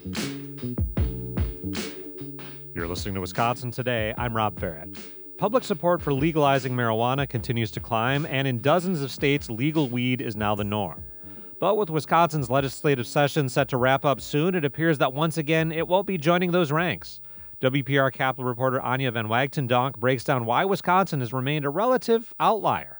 You're listening to Wisconsin Today. I'm Rob Farrett. Public support for legalizing marijuana continues to climb, and in dozens of states, legal weed is now the norm. But with Wisconsin's legislative session set to wrap up soon, it appears that once again it won't be joining those ranks. WPR Capitol reporter Anya Van Wagten-Donk breaks down why Wisconsin has remained a relative outlier.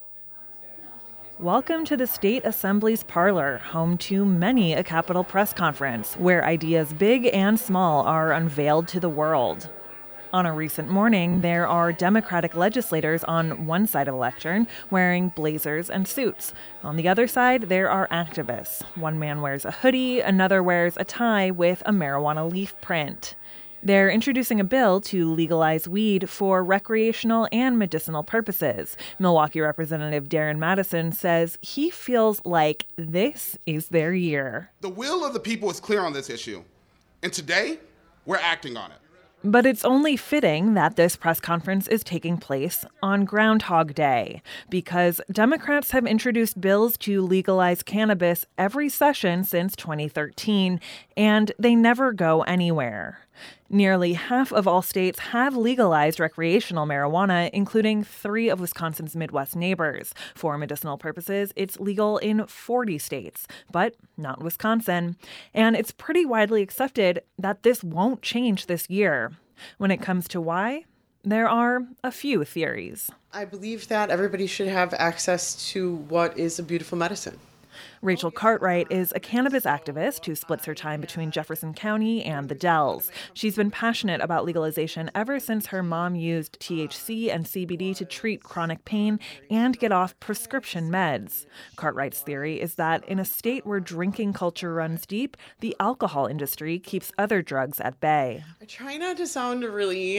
Welcome to the State Assembly's parlor, home to many a Capitol press conference, where ideas big and small are unveiled to the world. On a recent morning, there are Democratic legislators on one side of the lectern wearing blazers and suits. On the other side, there are activists. One man wears a hoodie, another wears a tie with a marijuana leaf print. They're introducing a bill to legalize weed for recreational and medicinal purposes. Milwaukee Representative Darren Madison says he feels like this is their year. The will of the people is clear on this issue, and today we're acting on it. But it's only fitting that this press conference is taking place on Groundhog Day, because Democrats have introduced bills to legalize cannabis every session since 2013, and they never go anywhere. Nearly half of all states have legalized recreational marijuana, including 3 of Wisconsin's Midwest neighbors. For medicinal purposes, it's legal in 40 states, but not Wisconsin. And it's pretty widely accepted that this won't change this year. When it comes to why, there are a few theories. I believe that everybody should have access to what is a beautiful medicine. Rachel Cartwright is a cannabis activist who splits her time between Jefferson County and the Dells. She's been passionate about legalization ever since her mom used THC and CBD to treat chronic pain and get off prescription meds. Cartwright's theory is that in a state where drinking culture runs deep, the alcohol industry keeps other drugs at bay. I try not to sound a really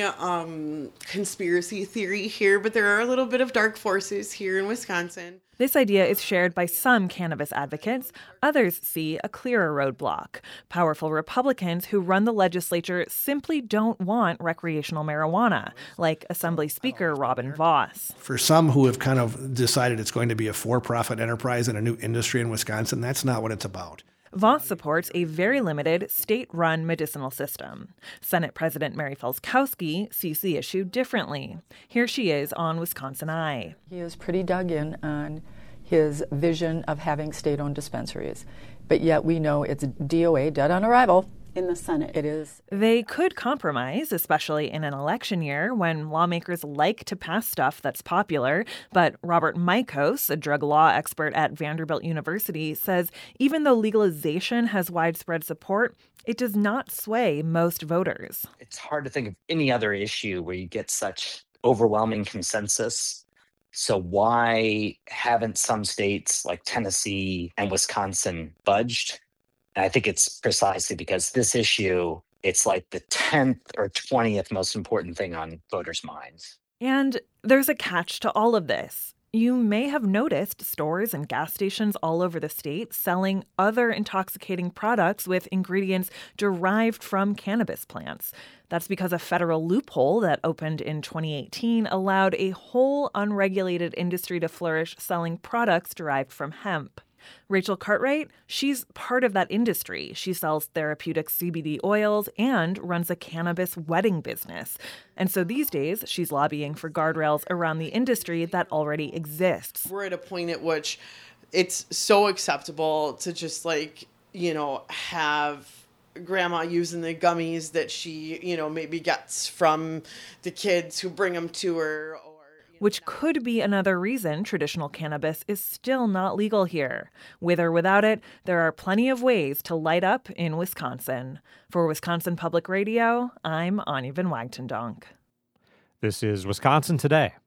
conspiracy theory here, but there are a little bit of dark forces here in Wisconsin. This idea is shared by some cannabis advocates. Others see a clearer roadblock. Powerful Republicans who run the legislature simply don't want recreational marijuana, like Assembly Speaker Robin Vos. For some who have kind of decided it's going to be a for-profit enterprise and a new industry in Wisconsin, that's not what it's about. Vos supports a very limited state-run medicinal system. Senate President Mary Felskowski sees the issue differently. Here she is on Wisconsin Eye. He is pretty dug in on his vision of having state-owned dispensaries, but yet we know it's DOA, dead on arrival. In the Senate, it is. They could compromise, especially in an election year when lawmakers like to pass stuff that's popular. But Robert Michos, a drug law expert at Vanderbilt University, says even though legalization has widespread support, it does not sway most voters. It's hard to think of any other issue where you get such overwhelming consensus. So why haven't some states like Tennessee and Wisconsin budged? I think it's precisely because this issue, it's like the 10th or 20th most important thing on voters' minds. And there's a catch to all of this. You may have noticed stores and gas stations all over the state selling other intoxicating products with ingredients derived from cannabis plants. That's because a federal loophole that opened in 2018 allowed a whole unregulated industry to flourish selling products derived from hemp. Rachel Cartwright, she's part of that industry. She sells therapeutic CBD oils and runs a cannabis wedding business. And so these days, she's lobbying for guardrails around the industry that already exists. We're at a point at which it's so acceptable to just have grandma using the gummies that she, maybe gets from the kids who bring them to her. Which could be another reason traditional cannabis is still not legal here. With or without it, there are plenty of ways to light up in Wisconsin. For Wisconsin Public Radio, I'm Anya Van Wagten-Donk. This is Wisconsin Today.